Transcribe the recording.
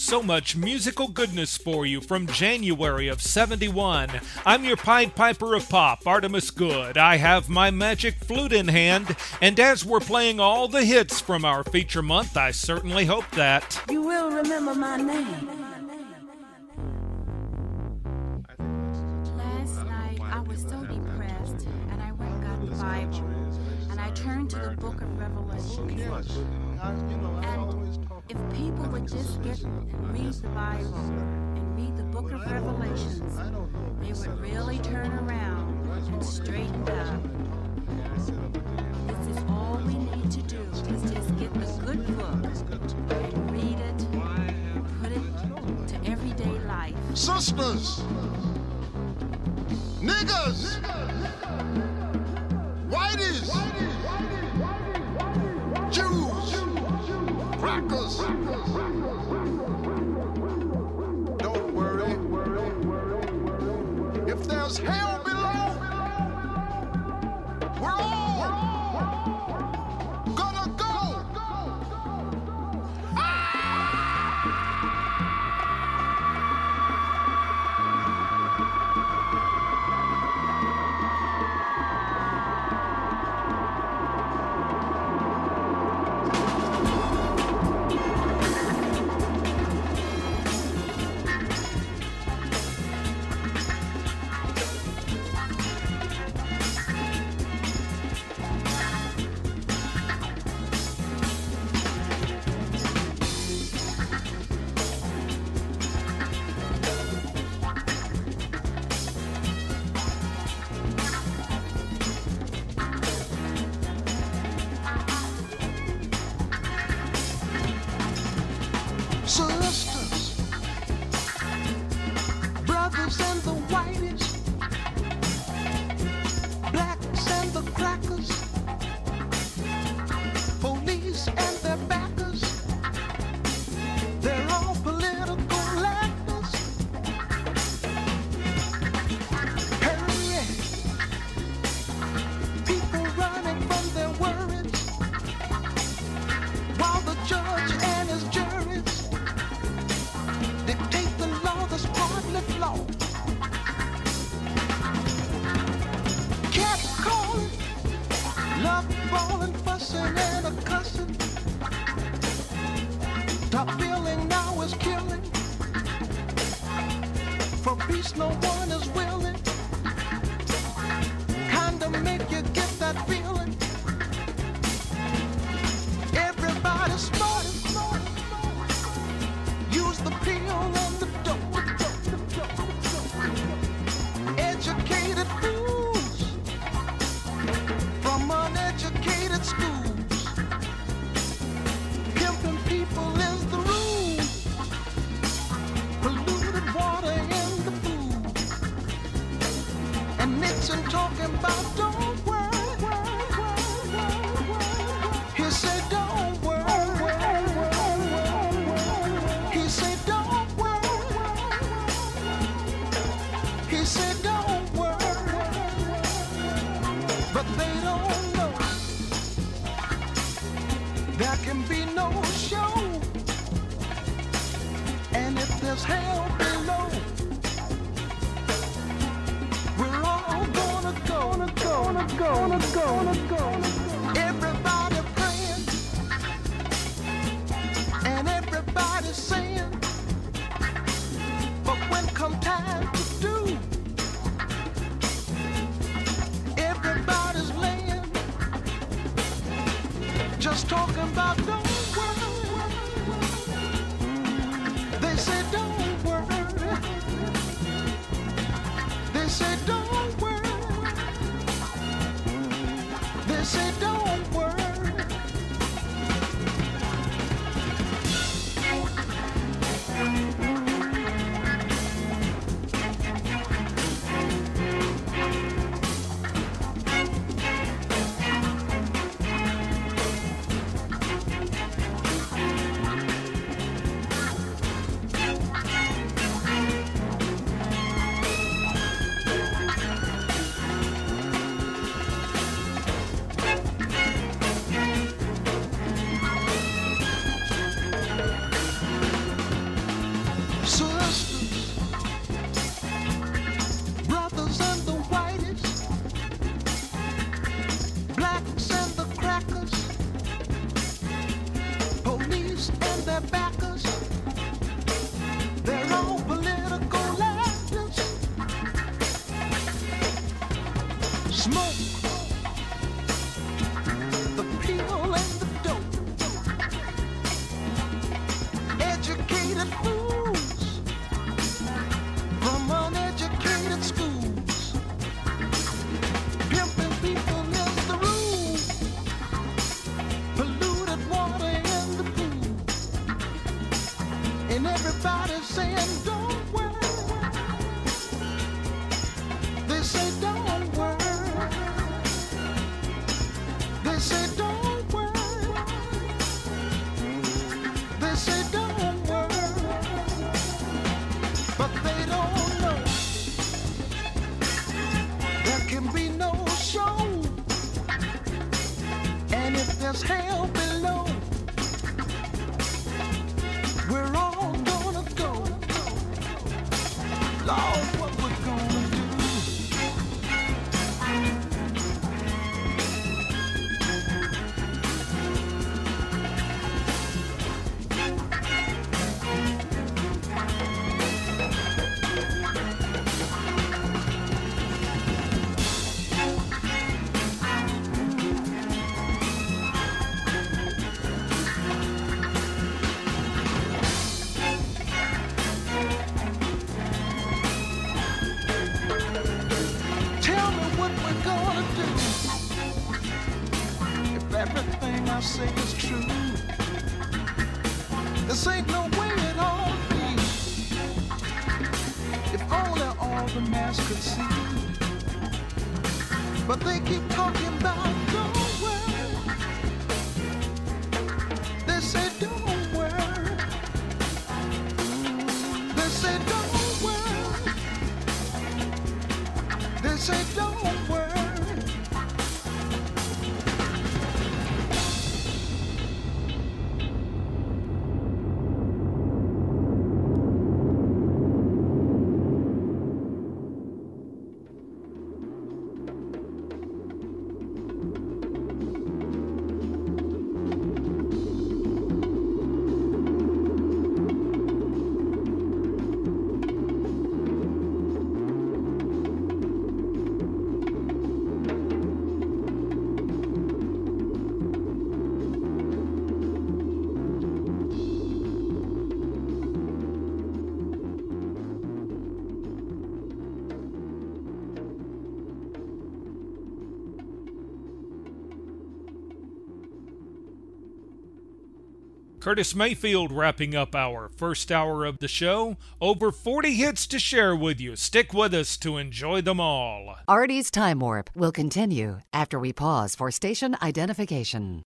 so much musical goodness for you from January of 71. I'm your Pied Piper of Pop, Artemis Good. I have my magic flute in hand, and as we're playing all the hits from our feature month, I certainly hope that you will remember my name. Last night I was so depressed, and I went and got the Bible, and I turned to the book of Revelation. And if people would just get and read the Bible and read the book of Revelations, they would really turn around and straighten up. This is all we need to do, is just get the good book and read it, put it to everyday life. Sisters, niggas, whiteys, Jews, crackers. Don't worry. If there's hell below, we're all gonna go. Sisters, brothers and the whiteys, blacks and the crackers, police and their backers, they're all political actors. Hurry, people running from their worries, while the judge and his juries dictate the law, the spotless law. Cat calling, love falling, fussing and a cussing. Top billing now is killing. For peace no one is willing. Kinda make you get that feeling. Everybody's smart. Use the pill and the dope. Educated fools from uneducated schools. Pimping people is the rule. Polluted water in the food. And Nixon talking about don't worry. He said don't worry. He said don't worry. He said don't worry. But they don't know there can be no show. And if there's hell below, we're all gonna go. Everybody praying and everybody saying, but when come time to do, everybody's laying, just talking about don't worry. They say don't worry. They say don't worry. They say don't worry. sisters, brothers and the whitest, blacks and the crackers, police and their backers, they're all political actors. Smoke, the peel and the dope, educated fools from uneducated schools, pimping people in the room, polluted water in the pool, and everybody saying don't worry. They say don't worry. They say don't worry. They say don't worry. But they don't know there can be no show. And if there's hell below, we're all gonna go. Lord, what we're gonna do. Tell me what we're gonna do if everything I say is true. This ain't no way it ought to be. If only all the mass could see. But they keep talking about don't worry. They say don't worry. They say don't worry. They say don't worry. Curtis Mayfield wrapping up our first hour of the show. Over 40 hits to share with you. Stick with us to enjoy them all. Artie's Time Warp will continue after we pause for station identification.